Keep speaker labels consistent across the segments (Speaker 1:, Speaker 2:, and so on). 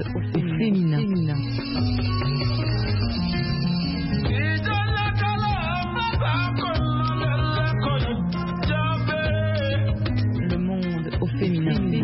Speaker 1: monde au féminin. Le monde au féminin.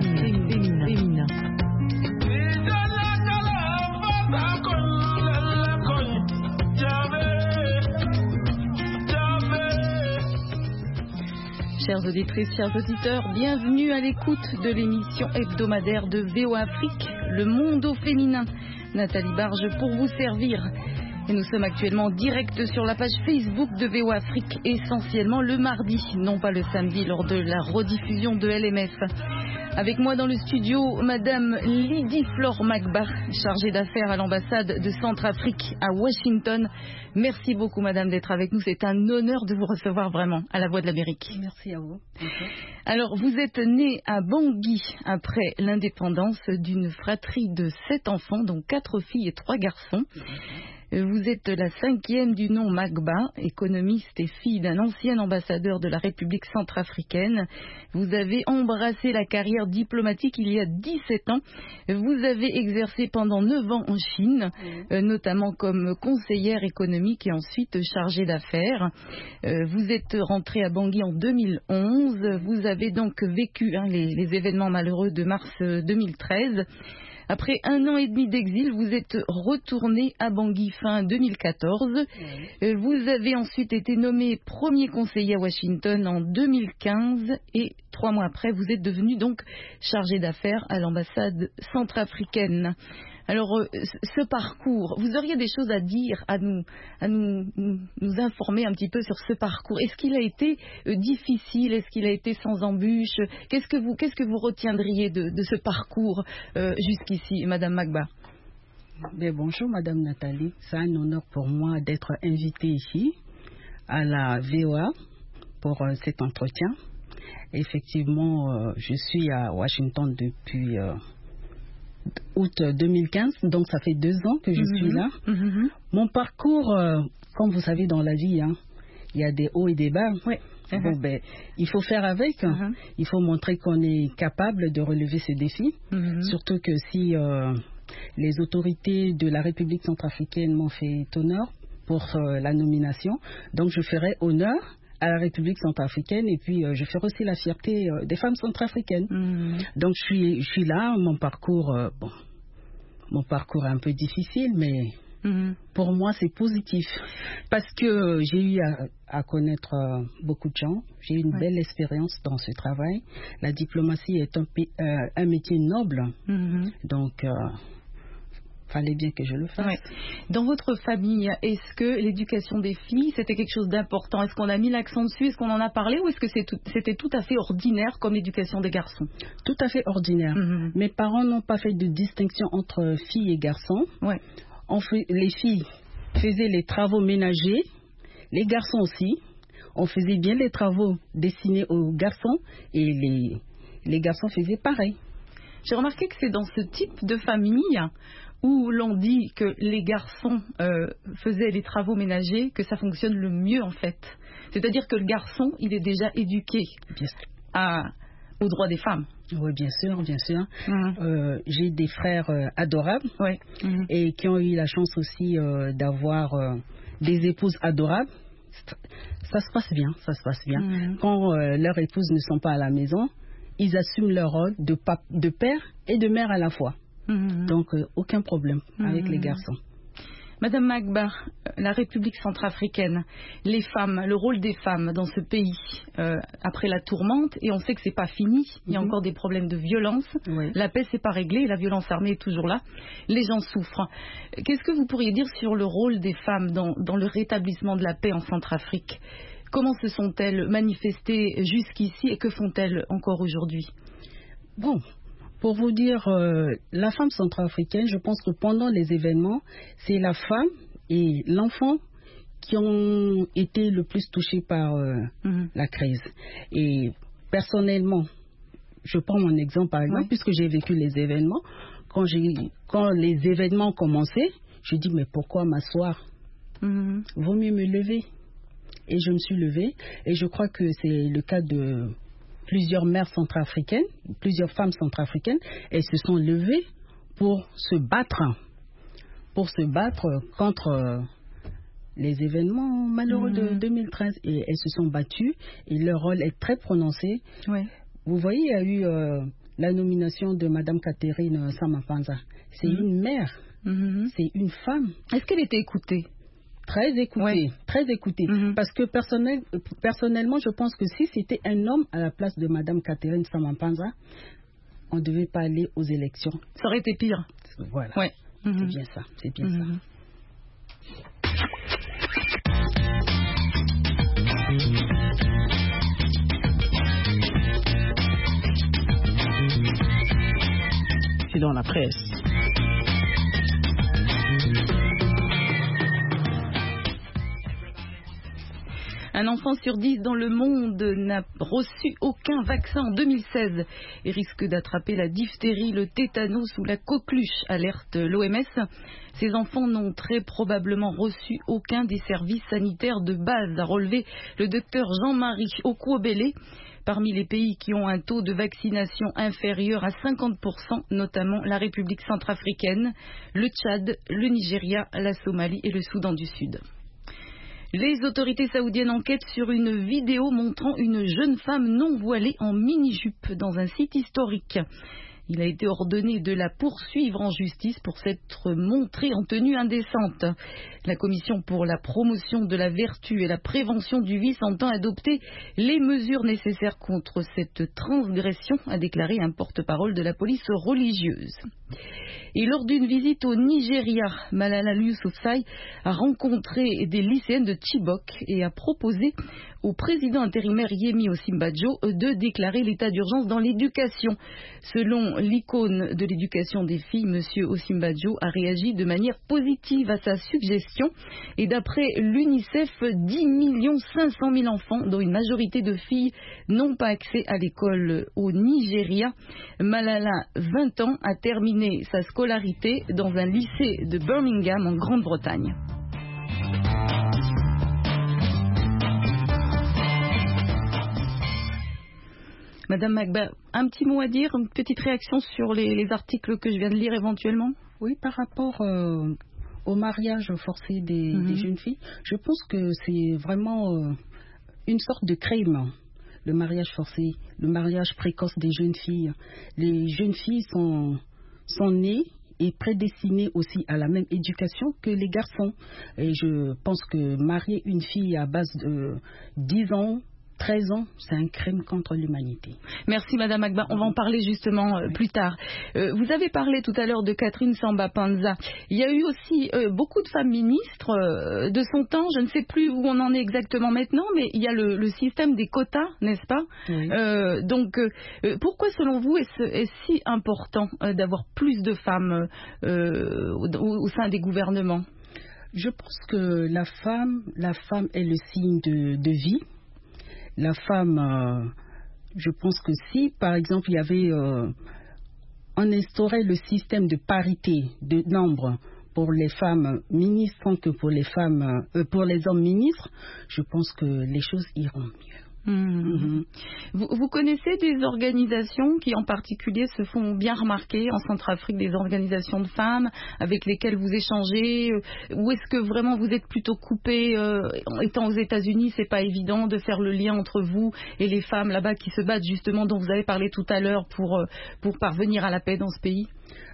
Speaker 1: Chères auditrices, chers auditeurs, bienvenue à l'écoute de l'émission hebdomadaire de VOA Afrique, Le Monde au Féminin. Nathalie Barge pour vous servir. Et nous sommes actuellement en direct sur la page Facebook de VOA Afrique, essentiellement le mardi, non pas le samedi, lors de la rediffusion de LMF. Avec moi dans le studio, Madame Lydie Flore Magba, chargée d'affaires à l'ambassade de Centrafrique à Washington. Merci beaucoup, Madame, d'être avec nous. C'est un honneur de vous recevoir vraiment à la Voix de l'Amérique.
Speaker 2: Merci à vous.
Speaker 1: Alors, vous êtes née à Bangui après l'indépendance d'une fratrie de 7 enfants, dont 4 filles et 3 garçons. Vous êtes la 5e du nom Magba, économiste et fille d'un ancien ambassadeur de la République centrafricaine. Vous avez embrassé la carrière diplomatique il y a 17 ans. Vous avez exercé pendant 9 ans en Chine, notamment comme conseillère économique et ensuite chargée d'affaires. Vous êtes rentrée à Bangui en 2011. Vous avez donc vécu les événements malheureux de mars 2013. Après 1 an et demi d'exil, vous êtes retourné à Bangui fin 2014. Vous avez ensuite été nommé premier conseiller à Washington en 2015 et 3 mois après, vous êtes devenu donc chargé d'affaires à l'ambassade centrafricaine. Alors, ce parcours, vous auriez des choses à dire, à nous informer un petit peu sur ce parcours. Est-ce qu'il a été difficile? Est-ce qu'il a été sans embûches? Qu'est-ce que vous retiendriez de ce parcours jusqu'ici, Madame Magba?
Speaker 2: Bonjour, Madame Nathalie. C'est un honneur pour moi d'être invitée ici à la VOA pour cet entretien. Effectivement, je suis à Washington depuis août 2015, donc ça fait 2 ans que je suis là. Mon parcours, comme vous savez dans la vie, il y a des hauts et des bas. Il faut faire avec. Il faut montrer qu'on est capable de relever ces défis. Surtout que si les autorités de la République centrafricaine m'ont fait honneur pour la nomination, donc je ferai honneur à la République centrafricaine et puis je ferai aussi la fierté des femmes centrafricaines. Donc je suis là, mon parcours est un peu difficile, mais pour moi c'est positif parce que j'ai eu à connaître beaucoup de gens, j'ai eu une belle expérience dans ce travail. La diplomatie est un métier noble, donc fallait bien que je le fasse.
Speaker 1: Dans votre famille, est-ce que l'éducation des filles, c'était quelque chose d'important? Est-ce qu'on a mis l'accent dessus? Est-ce qu'on en a parlé? Ou est-ce que c'était tout à fait ordinaire comme l'éducation des garçons?
Speaker 2: Tout à fait ordinaire. Mes parents n'ont pas fait de distinction entre filles et garçons. Les filles faisaient les travaux ménagers, les garçons aussi. On faisait bien les travaux destinés aux garçons et les garçons faisaient pareil.
Speaker 1: J'ai remarqué que c'est dans ce type de famille où l'on dit que les garçons faisaient les travaux ménagers que ça fonctionne le mieux en fait. C'est-à-dire que le garçon, il est déjà éduqué aux droits des femmes.
Speaker 2: Oui, bien sûr, bien sûr. J'ai des frères adorables et qui ont eu la chance aussi d'avoir des épouses adorables. Ça se passe bien, ça se passe bien. Quand leurs épouses ne sont pas à la maison, ils assument leur rôle de père et de mère à la fois. Donc, aucun problème avec les garçons.
Speaker 1: Madame Magba, la République centrafricaine, les femmes, le rôle des femmes dans ce pays après la tourmente, et on sait que c'est pas fini, il y a encore des problèmes de violence, la paix c'est pas réglé, la violence armée est toujours là, les gens souffrent. Qu'est-ce que vous pourriez dire sur le rôle des femmes dans le rétablissement de la paix en Centrafrique? Comment se sont-elles manifestées jusqu'ici et que font-elles encore aujourd'hui?
Speaker 2: Pour vous dire, la femme centrafricaine, je pense que pendant les événements, c'est la femme et l'enfant qui ont été le plus touchés par la crise. Et personnellement, je prends mon exemple par exemple, puisque j'ai vécu les événements. Quand les événements ont commencé, je dis mais pourquoi m'asseoir? Vaut mieux me lever. Et je me suis levée. Et je crois que c'est le cas de plusieurs mères centrafricaines, plusieurs femmes centrafricaines. Elles se sont levées pour se battre contre les événements malheureux de 2013. Et elles se sont battues et leur rôle est très prononcé.
Speaker 1: Ouais.
Speaker 2: Vous voyez, il y a eu la nomination de Madame Catherine Samapanza. C'est une mère, c'est une femme.
Speaker 1: Est-ce qu'elle était écoutée?
Speaker 2: Très écoutée, très écoutée. Parce que personnellement, je pense que si c'était un homme à la place de Madame Catherine Samapanza, on ne devait pas aller aux élections.
Speaker 1: Ça aurait été pire.
Speaker 2: Voilà.
Speaker 1: Ouais.
Speaker 2: C'est bien ça. C'est bien ça.
Speaker 3: C'est dans la presse.
Speaker 1: Un enfant sur 10 dans le monde n'a reçu aucun vaccin en 2016 et risque d'attraper la diphtérie, le tétanos ou la coqueluche, alerte l'OMS. Ces enfants n'ont très probablement reçu aucun des services sanitaires de base, a relevé le docteur Jean-Marie Okuobele. Parmi les pays qui ont un taux de vaccination inférieur à 50%, notamment la République centrafricaine, le Tchad, le Nigeria, la Somalie et le Soudan du Sud. Les autorités saoudiennes enquêtent sur une vidéo montrant une jeune femme non voilée en mini-jupe dans un site historique. Il a été ordonné de la poursuivre en justice pour s'être montrée en tenue indécente. La Commission pour la promotion de la vertu et la prévention du vice entend adopter les mesures nécessaires contre cette transgression, a déclaré un porte-parole de la police religieuse. Et lors d'une visite au Nigeria, Malala Yousafzai a rencontré des lycéennes de Chibok et a proposé au président intérimaire Yemi Osinbajo de déclarer l'état d'urgence dans l'éducation. Selon l'icône de l'éducation des filles, M. Osinbajo a réagi de manière positive à sa suggestion. Et d'après l'UNICEF, 10 500 000 enfants, dont une majorité de filles, n'ont pas accès à l'école au Nigeria. Malala, 20 ans, a terminé sa scolarité dans un lycée de Birmingham en Grande-Bretagne. Madame Magba, un petit mot à dire, une petite réaction sur les articles que je viens de lire éventuellement?
Speaker 2: Oui, par rapport au mariage forcé des jeunes filles, je pense que c'est vraiment une sorte de crime. Le mariage forcé, le mariage précoce des jeunes filles. Les jeunes filles sont nées et prédestinées aussi à la même éducation que les garçons. Et je pense que marier une fille à base de 10 ans, 13 ans, c'est un crime contre l'humanité.
Speaker 1: Merci Madame Agba, on va en parler justement plus tard. Vous avez parlé tout à l'heure de Catherine Samba-Panza. Il y a eu aussi beaucoup de femmes ministres de son temps, je ne sais plus où on en est exactement maintenant, mais il y a le système des quotas, n'est-ce pas? Oui. Donc, pourquoi selon vous est-ce si important d'avoir plus de femmes au sein des gouvernements?
Speaker 2: Je pense que la femme est le signe de vie. La femme, je pense que si, par exemple, il y avait, on instaurait le système de parité de nombre pour les femmes ministres que pour les femmes, pour les hommes ministres, je pense que les choses iront mieux.
Speaker 1: Vous connaissez des organisations qui en particulier se font bien remarquer en Centrafrique, des organisations de femmes avec lesquelles vous échangez, ou est-ce que vraiment vous êtes plutôt coupé, étant aux États-Unis, c'est pas évident de faire le lien entre vous et les femmes là-bas qui se battent justement, dont vous avez parlé tout à l'heure, pour parvenir à la paix dans ce pays?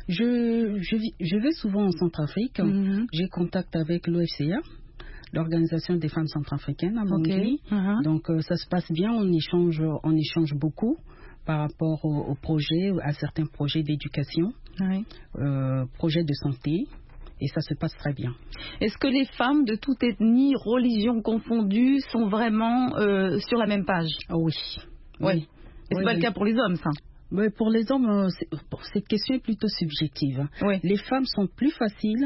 Speaker 2: Je vais souvent en Centrafrique, j'ai contact avec l'OFCA, l'Organisation des femmes centrafricaines à Bangui. Donc ça se passe bien, on échange beaucoup par rapport aux projets, à certains projets d'éducation, projets de santé, et ça se passe très bien.
Speaker 1: Est-ce que les femmes de toute ethnie, religion confondue, sont vraiment sur la même page?
Speaker 2: Oui.
Speaker 1: Et c'est pas le cas pour les hommes, ça?
Speaker 2: Mais pour les hommes, cette question est plutôt subjective. Les femmes sont plus faciles,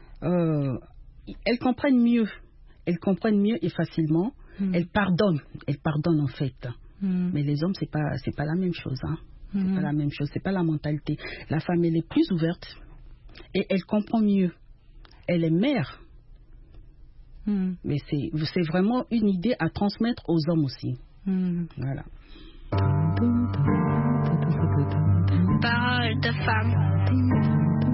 Speaker 2: elles comprennent mieux et facilement. Elles pardonnent en fait. Mais les hommes, c'est pas la même chose. C'est pas la même chose, c'est pas la mentalité. La femme, elle est plus ouverte et elle comprend mieux. Elle est mère. Mais c'est vraiment une idée à transmettre aux hommes aussi. Voilà.
Speaker 4: Parole de femme.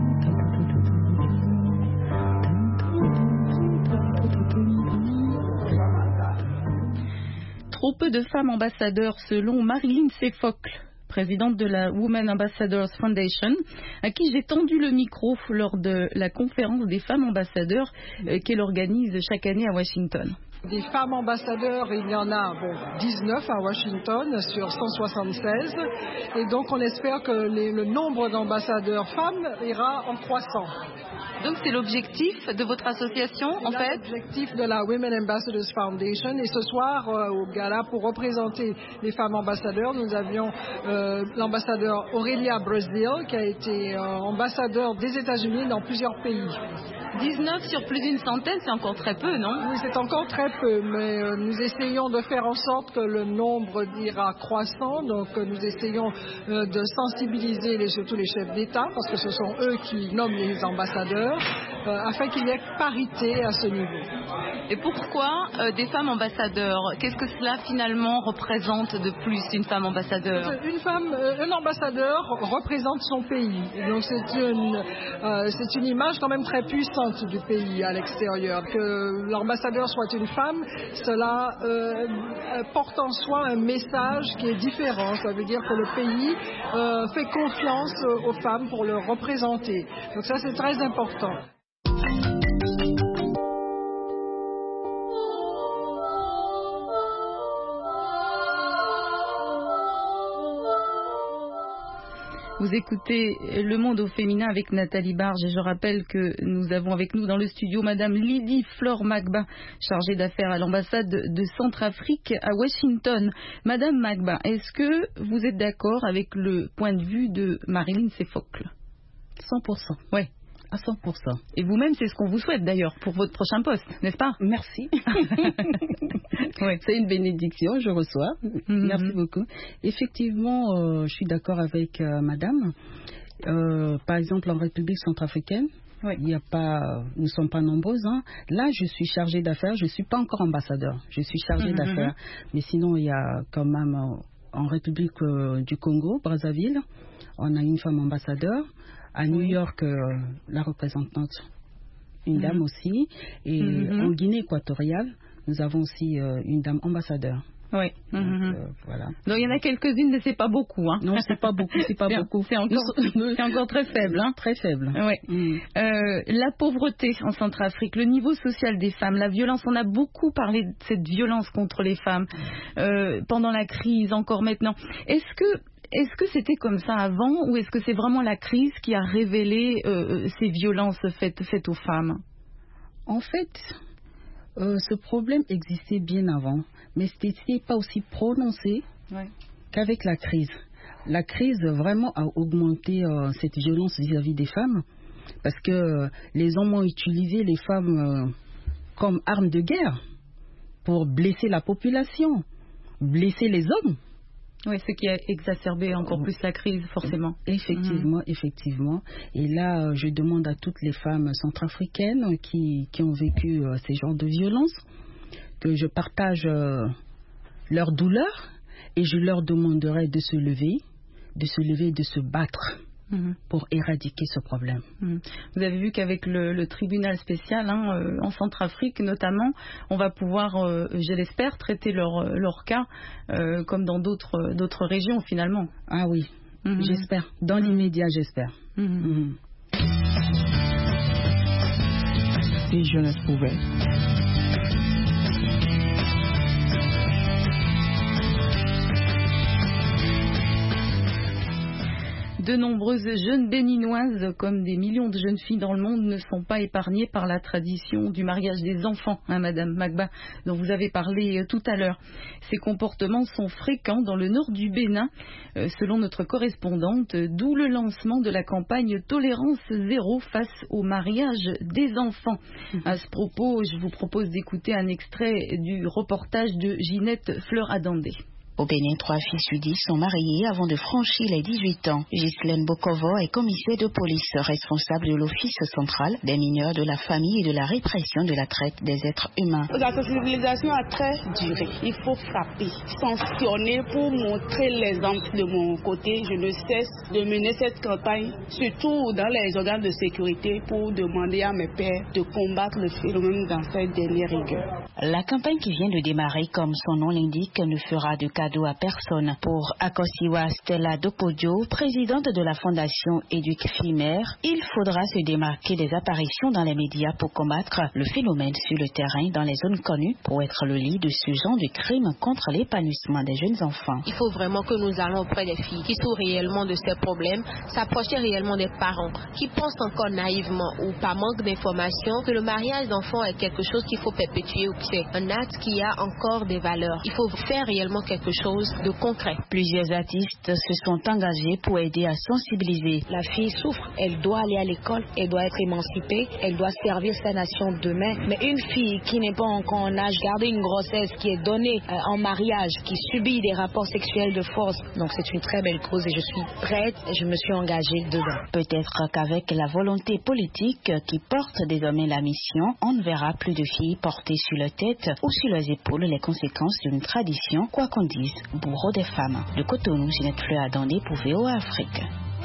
Speaker 1: trop peu de femmes ambassadeurs selon Marilyn Sefocle, présidente de la Women Ambassadors Foundation, à qui j'ai tendu le micro lors de la conférence des femmes ambassadeurs qu'elle organise chaque année à Washington.
Speaker 4: Des femmes ambassadeurs, il y en a 19 à Washington sur 176 et donc on espère que le nombre d'ambassadeurs femmes ira en croissant.
Speaker 1: Donc c'est l'objectif de votre association en fait?
Speaker 4: L'objectif de la Women Ambassadors Foundation et ce soir au gala pour représenter les femmes ambassadeurs, nous avions l'ambassadeur Aurelia Brazil qui a été ambassadeur des États-Unis dans plusieurs pays.
Speaker 1: 19 sur plus d'une centaine, c'est encore très peu, non?
Speaker 4: Oui, c'est encore très peu, mais nous essayons de faire en sorte que le nombre ira croissant. Donc, nous essayons de sensibiliser surtout les chefs d'État, parce que ce sont eux qui nomment les ambassadeurs, afin qu'il y ait parité à ce niveau.
Speaker 1: Et pourquoi des femmes ambassadeurs? Qu'est-ce que cela finalement représente de plus, une femme ambassadeur?
Speaker 4: Un ambassadeur représente son pays. Donc, c'est une image quand même très puissante du pays à l'extérieur. Que l'ambassadeur soit une femme, cela porte en soi un message qui est différent. Ça veut dire que le pays fait confiance aux femmes pour le représenter. Donc ça, c'est très important.
Speaker 1: Vous écoutez Le Monde au féminin avec Nathalie Barge et je rappelle que nous avons avec nous dans le studio Madame Lydie Flore Magba, chargée d'affaires à l'ambassade de Centrafrique à Washington. Madame Magba, est-ce que vous êtes d'accord avec le point de vue de Marilyn Sefocle?
Speaker 2: 100%.
Speaker 1: Oui.
Speaker 2: À 100%.
Speaker 1: Et vous-même, c'est ce qu'on vous souhaite d'ailleurs pour votre prochain poste, n'est-ce pas?
Speaker 2: Merci.
Speaker 1: Oui.
Speaker 2: C'est une bénédiction, je reçois. Merci beaucoup. Effectivement, je suis d'accord avec madame. Par exemple, en République centrafricaine, oui. Il y a pas, nous ne sommes pas nombreuses. Hein. Là, je suis chargée d'affaires. Je ne suis pas encore ambassadeur. Je suis chargée d'affaires. Mais sinon, il y a quand même en République du Congo, Brazzaville, on a une femme ambassadeur. À New York, la représentante, une dame aussi. Et en Guinée équatoriale, nous avons aussi une dame ambassadeur.
Speaker 1: Oui.
Speaker 2: Donc, voilà.
Speaker 1: Donc il y en a quelques-unes, mais c'est pas beaucoup. Hein.
Speaker 2: Non, c'est pas beaucoup, c'est pas beaucoup.
Speaker 1: C'est encore très faible. Hein.
Speaker 2: Très faible.
Speaker 1: Oui. La pauvreté en Centrafrique, le niveau social des femmes, la violence, on a beaucoup parlé de cette violence contre les femmes pendant la crise, encore maintenant. Est-ce que c'était comme ça avant ou est-ce que c'est vraiment la crise qui a révélé ces violences faites aux femmes?
Speaker 2: En fait, ce problème existait bien avant, mais ce n'était pas aussi prononcé qu'avec la crise. La crise vraiment a augmenté cette violence vis-à-vis des femmes parce que les hommes ont utilisé les femmes comme armes de guerre pour blesser la population, blesser les hommes.
Speaker 1: Oui, ce qui a exacerbé encore plus la crise, forcément.
Speaker 2: Effectivement, effectivement. Et là, je demande à toutes les femmes centrafricaines qui ont vécu ces genres de violences que je partage leur douleur et je leur demanderai de se lever et de se battre pour éradiquer ce problème.
Speaker 1: Vous avez vu qu'avec le tribunal spécial en Centrafrique notamment, on va pouvoir, je l'espère, traiter leur cas comme dans d'autres régions finalement.
Speaker 2: Ah oui, j'espère. Dans l'immédiat, j'espère.
Speaker 3: Et Jeunesse pouvait.
Speaker 1: De nombreuses jeunes béninoises, comme des millions de jeunes filles dans le monde, ne sont pas épargnées par la tradition du mariage des enfants, Madame Magba, dont vous avez parlé tout à l'heure. Ces comportements sont fréquents dans le nord du Bénin, selon notre correspondante, d'où le lancement de la campagne Tolérance Zéro face au mariage des enfants. À ce propos, je vous propose d'écouter un extrait du reportage de Ginette Fleur-Adandé.
Speaker 5: Au Bénin, 3 filles sur 10 sont mariées avant de franchir les 18 ans. Ghislaine Bokovo est commissaire de police responsable de l'Office central des mineurs, de la famille et de la répression de la traite des êtres humains.
Speaker 6: La sensibilisation a très duré. Il faut frapper, sanctionner pour montrer l'exemple. De mon côté, je ne cesse de mener cette campagne, surtout dans les organes de sécurité, pour demander à mes pairs de combattre le phénomène dans cette dernière rigueur.
Speaker 5: La campagne qui vient de démarrer, comme son nom l'indique, ne fera de cadeau à personne. Pour Akosiwa Stella Dokodio, présidente de la fondation Éduque Filles-Mères, il faudra se démarquer des apparitions dans les médias pour combattre le phénomène sur le terrain dans les zones connues pour être le lit de ce genre de crime contre l'épanouissement des jeunes enfants.
Speaker 7: Il faut vraiment que nous allons auprès des filles qui souffrent réellement de ces problèmes, s'approcher réellement des parents qui pensent encore naïvement ou par manque d'information que le mariage d'enfants est quelque chose qu'il faut perpétuer ou que c'est un acte qui a encore des valeurs. Il faut faire réellement quelque chose de concret.
Speaker 5: Plusieurs artistes se sont engagés pour aider à sensibiliser.
Speaker 8: La fille souffre, elle doit aller à l'école, elle doit être émancipée, elle doit servir sa nation demain. Mais une fille qui n'est pas encore en âge de garder une grossesse, qui est donnée en mariage, qui subit des rapports sexuels de force, donc c'est une très belle cause et je suis prête et je me suis engagée dedans.
Speaker 5: Peut-être qu'avec la volonté politique qui porte désormais la mission, on ne verra plus de filles portées sur leur tête ou sur leurs épaules les conséquences d'une tradition, quoi qu'on dise, bourreau des femmes. De Cotonou, Ginette Fleur Adandé pour VOA Afrique.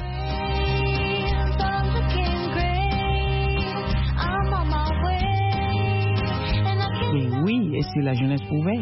Speaker 3: Et oui, et si la jeunesse pouvait.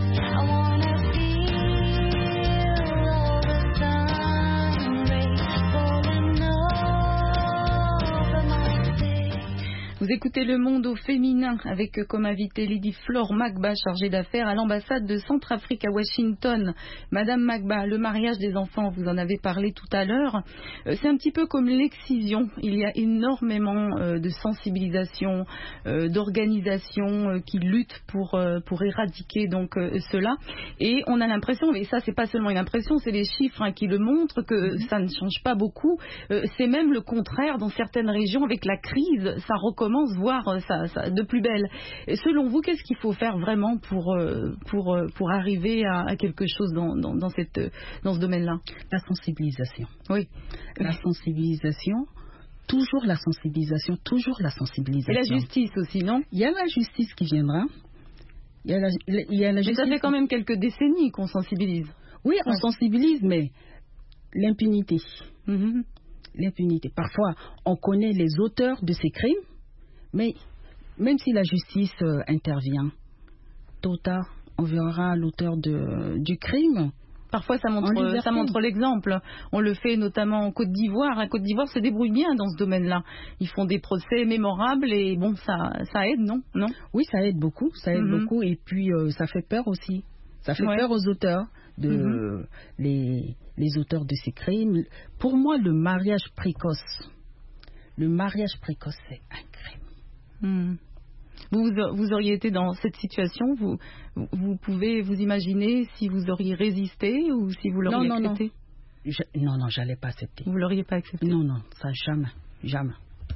Speaker 1: Vous écoutez Le Monde au féminin avec comme invité Lydie Flore Magba, chargée d'affaires à l'ambassade de Centrafrique à Washington. Madame Magba, le mariage des enfants, vous en avez parlé tout à l'heure, c'est un petit peu comme l'excision. Il y a énormément de sensibilisation, d'organisations qui luttent pour éradiquer donc cela. Et on a l'impression, et ça c'est pas seulement une impression, c'est les chiffres qui le montrent, que ça ne change pas beaucoup. C'est même le contraire dans certaines régions. Avec la crise, ça recommence, voire ça de plus belle. Et selon vous, qu'est-ce qu'il faut faire vraiment pour arriver à quelque chose dans ce domaine-là?
Speaker 2: La sensibilisation.
Speaker 1: Oui.
Speaker 2: La sensibilisation. Toujours la sensibilisation, toujours la sensibilisation.
Speaker 1: Et la justice aussi, non?
Speaker 2: Il y a la justice qui viendra. Il y a la justice.
Speaker 1: Mais ça fait quand même quelques décennies qu'on sensibilise.
Speaker 2: Oui, on sensibilise, mais l'impunité.
Speaker 1: Mm-hmm.
Speaker 2: L'impunité. Parfois, on connaît les auteurs de ces crimes, mais même si la justice intervient, tôt ou tard, on verra l'auteur du crime.
Speaker 1: Parfois, ça montre l'exemple. On le fait notamment en Côte d'Ivoire. La Côte d'Ivoire se débrouille bien dans ce domaine-là. Ils font des procès mémorables et bon, ça aide, non?
Speaker 2: Oui, ça aide beaucoup. Ça aide beaucoup et puis ça fait peur aussi. Ça fait peur aux auteurs, les auteurs de ces crimes. Pour moi, le mariage précoce, c'est un crime.
Speaker 1: Vous auriez été dans cette situation, vous pouvez vous imaginer si vous auriez résisté ou si vous l'auriez accepté?
Speaker 2: Non, j'allais pas accepter.
Speaker 1: Vous l'auriez pas accepté?
Speaker 2: Non, ça jamais.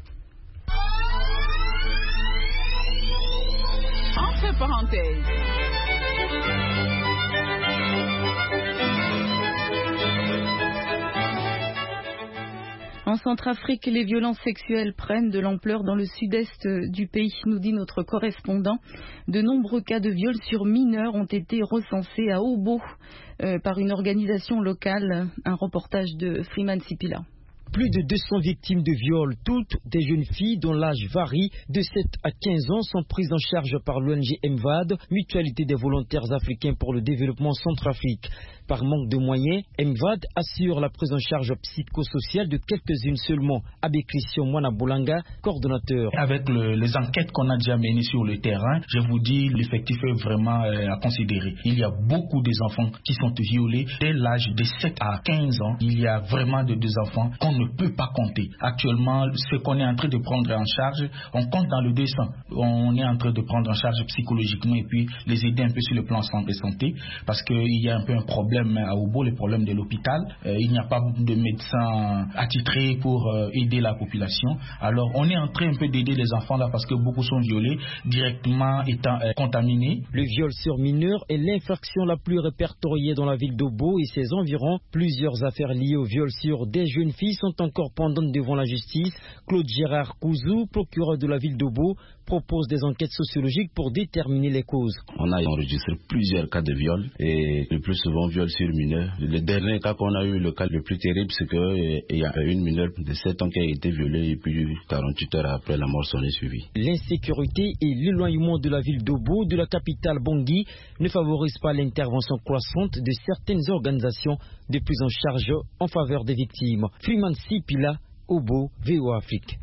Speaker 3: Entre parenthèses.
Speaker 1: En Centrafrique, les violences sexuelles prennent de l'ampleur dans le sud-est du pays, nous dit notre correspondant. De nombreux cas de viol sur mineurs ont été recensés à Obo par une organisation locale. Un reportage de Freeman Sipila.
Speaker 9: Plus de 200 victimes de viol, toutes des jeunes filles dont l'âge varie de 7 à 15 ans, sont prises en charge par l'ONG MVAD, Mutualité des volontaires africains pour le développement Centrafrique. Par manque de moyens, MVAD assure la prise en charge psychosociale de quelques-unes seulement. Abbé Christian Mwanabolanga, coordonnateur.
Speaker 10: Avec les enquêtes qu'on a déjà menées sur le terrain, je vous dis, l'effectif est vraiment à considérer. Il y a beaucoup d'enfants qui sont violés dès l'âge de 7 à 15 ans. Il y a vraiment des enfants qu'on ne peut pas compter. Actuellement, ce qu'on est en train de prendre en charge, on compte dans le 200. On est en train de prendre en charge psychologiquement et puis les aider un peu sur le plan santé parce qu'il y a un peu un problème problèmes à Obo, les problèmes de l'hôpital. Il n'y a pas de médecins attitrés pour aider la population. Alors on est en train un peu d'aider les enfants là parce que beaucoup sont violés, directement étant contaminés.
Speaker 9: Le viol sur mineurs est l'infraction la plus répertoriée dans la ville d'Obo et ses environs. Plusieurs affaires liées au viol sur des jeunes filles sont encore pendantes devant la justice. Claude Gérard Kouzou, procureur de la ville d'Obo, propose des enquêtes sociologiques pour déterminer les causes.
Speaker 11: On a enregistré plusieurs cas de viol et le plus souvent viol sur mineurs. Le dernier cas qu'on a eu, le cas le plus terrible, c'est qu'il y a une mineure de 7 ans qui a été violée et puis 48 heures après la mort s'en est suivie.
Speaker 9: L'insécurité et l'éloignement de la ville d'Obo, de la capitale Bangui, ne favorisent pas l'intervention croissante de certaines organisations de prise en charge en faveur des victimes. Freeman Sipila, Obo, VOA Afrique.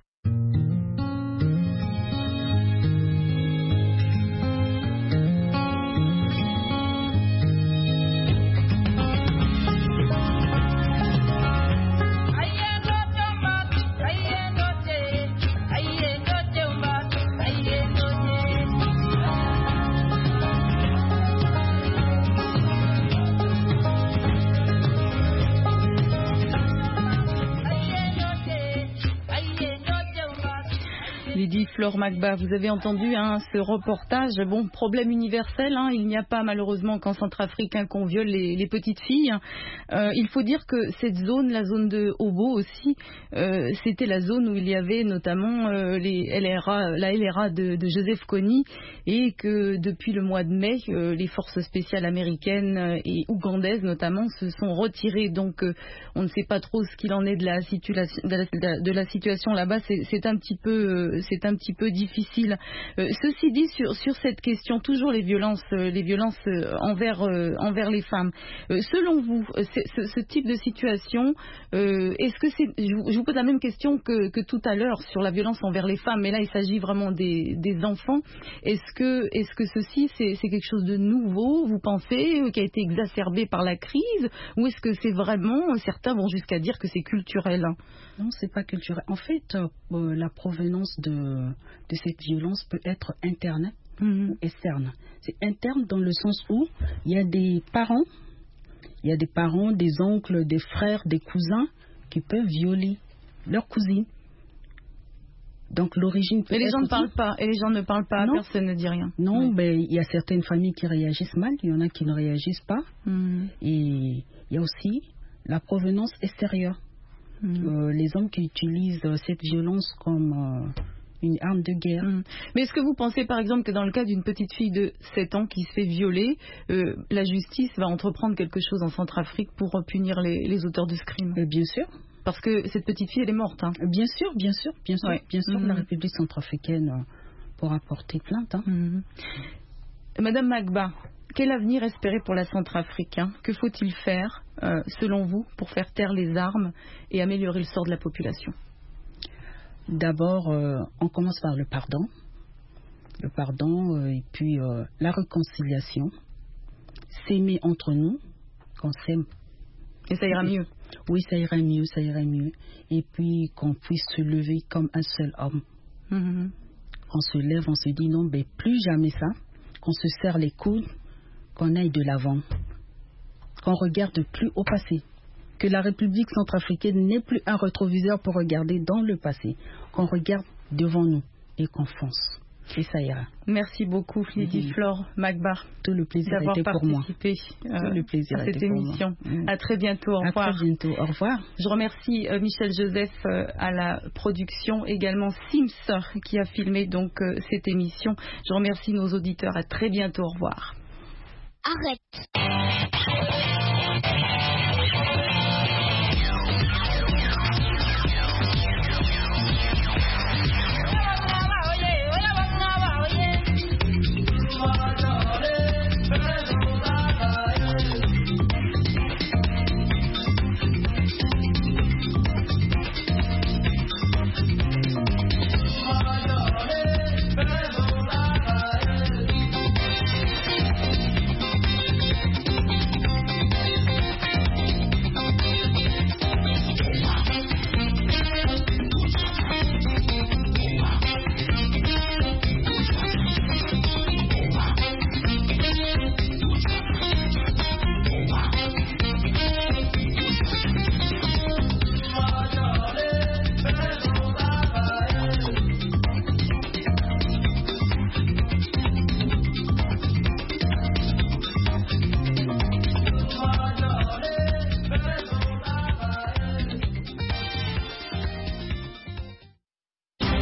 Speaker 1: Flore Magba, vous avez entendu ce reportage. Bon, problème universel, il n'y a pas malheureusement qu'en Centrafrique qu'on viole les petites filles. Il faut dire que cette zone, la zone de Obo aussi, c'était la zone où il y avait notamment la LRA de Joseph Kony, et que depuis le mois de mai, les forces spéciales américaines et ougandaises notamment se sont retirées. Donc on ne sait pas trop ce qu'il en est de la situation là-bas. C'est un petit peu difficile. Ceci dit, sur cette question, toujours les violences envers les femmes. Selon vous, ce type de situation, est-ce que c'est, je vous pose la même question que tout à l'heure sur la violence envers les femmes, mais là il s'agit vraiment des enfants. Est-ce que ceci c'est quelque chose de nouveau, vous pensez, qui a été exacerbé par la crise, ou est-ce que c'est vraiment, certains vont jusqu'à dire que c'est culturel?
Speaker 2: Non, c'est pas culturel. En fait, la provenance de cette violence peut être interne ou externe. C'est interne dans le sens où il y a des parents, des oncles, des frères, des cousins qui peuvent violer leurs cousines. Donc l'origine peut être...
Speaker 1: Et les gens ne parlent pas,
Speaker 2: Non.
Speaker 1: Personne ne dit rien.
Speaker 2: Non,
Speaker 1: Oui.
Speaker 2: ben, il y a certaines familles qui réagissent mal, il y en a qui ne réagissent pas. Et il y a aussi la provenance extérieure. Les hommes qui utilisent cette violence comme une arme de guerre.
Speaker 1: Mais est-ce que vous pensez par exemple que dans le cas d'une petite fille de 7 ans qui se fait violer, la justice va entreprendre quelque chose en Centrafrique pour punir les auteurs de ce crime?
Speaker 2: Bien sûr.
Speaker 1: Parce que cette petite fille, elle est morte.
Speaker 2: Bien sûr.
Speaker 1: Ouais.
Speaker 2: Bien sûr, la République centrafricaine pourra porter plainte.
Speaker 1: Madame Magba, quel avenir espérer pour la Centrafrique? Que faut-il faire, selon vous, pour faire taire les armes et améliorer le sort de la population?
Speaker 2: D'abord, on commence par le pardon. Et puis la réconciliation. S'aimer entre nous, qu'on s'aime.
Speaker 1: Et ça ira mieux?
Speaker 2: Oui, ça ira mieux. Et puis qu'on puisse se lever comme un seul homme. On se lève, on se dit non, mais plus jamais ça. Qu'on se serre les coudes, qu'on aille de l'avant. Qu'on regarde plus au passé. Que la République centrafricaine n'est plus un rétroviseur pour regarder dans le passé. Qu'on regarde devant nous et qu'on fonce. Et ça ira.
Speaker 1: Merci beaucoup, Lydie Flore Magba.
Speaker 2: Tout le plaisir était pour moi.
Speaker 1: D'avoir participé à cette émission. À très bientôt. Au revoir.
Speaker 2: À très bientôt. Au revoir.
Speaker 1: Je remercie Michel Joseph à la production, également Sims qui a filmé donc cette émission. Je remercie nos auditeurs. À très bientôt. Au revoir.
Speaker 12: Arrête.